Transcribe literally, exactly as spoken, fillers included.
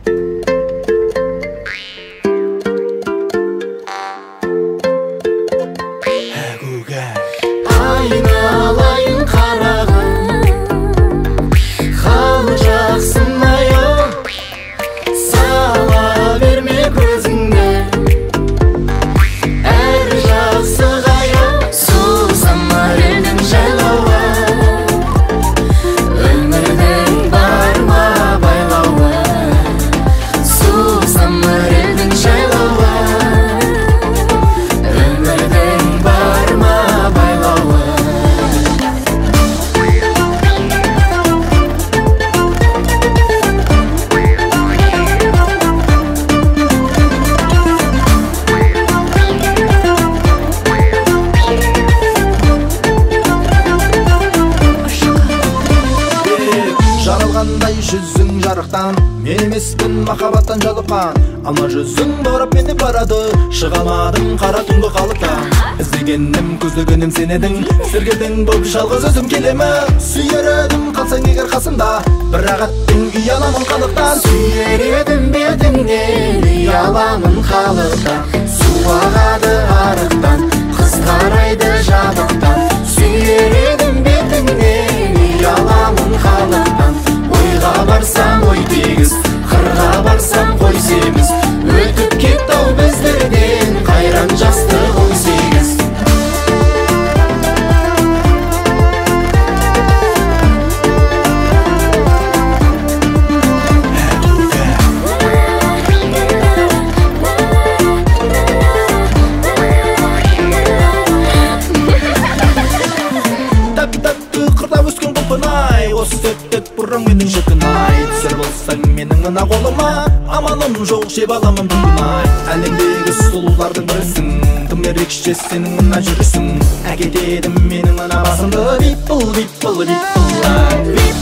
Айналайын қарағым, хал жақсын аяу, сала берме көзіңді, әр жақсы ғаяу. Сусамар елдің жайлауы, өмірдің бар ма байлауы. Сусамар елдің жайлауы, өмірдің бар ма байлауы. Жаралғандай жүзің жарықтан, мен емеспін махаббаттан жалыққан. Алма жүзің баурап мені барады, шыға алмадым қара түнгі қалықтан. Іздегенім көздегенім сен едің, сергелдің болып жалғыз өзім келемін. Сүйер едім қалсаң егер қасымда, бірақ аттың ұяламын қалықтан. Сүйер едім бетіңнен, ұяламын қалықтан. Су ағады арықтан, қыз қарайды жабықтан. Сүйер едім бетіңнен, ұяламын қалықтан. Ойға барсам ой тегіз, қырға барсам қой семіз. Өтіп кетті ау біздерден қайран жастық он сегіз. Тәпті-тәпті қырда өскен құлпынай, осы сәттет бұрын менің шіркін-ай. Түсер болсаң менің мына қолыма, аманым жоқ жеп аламын бүгін-ай. Әлемдегі сұлулардың бірісің, кім ерекше сенің мына жүрісің. Әкетедім менің мына басымды, виппыл, виппыл, виппыл-ай.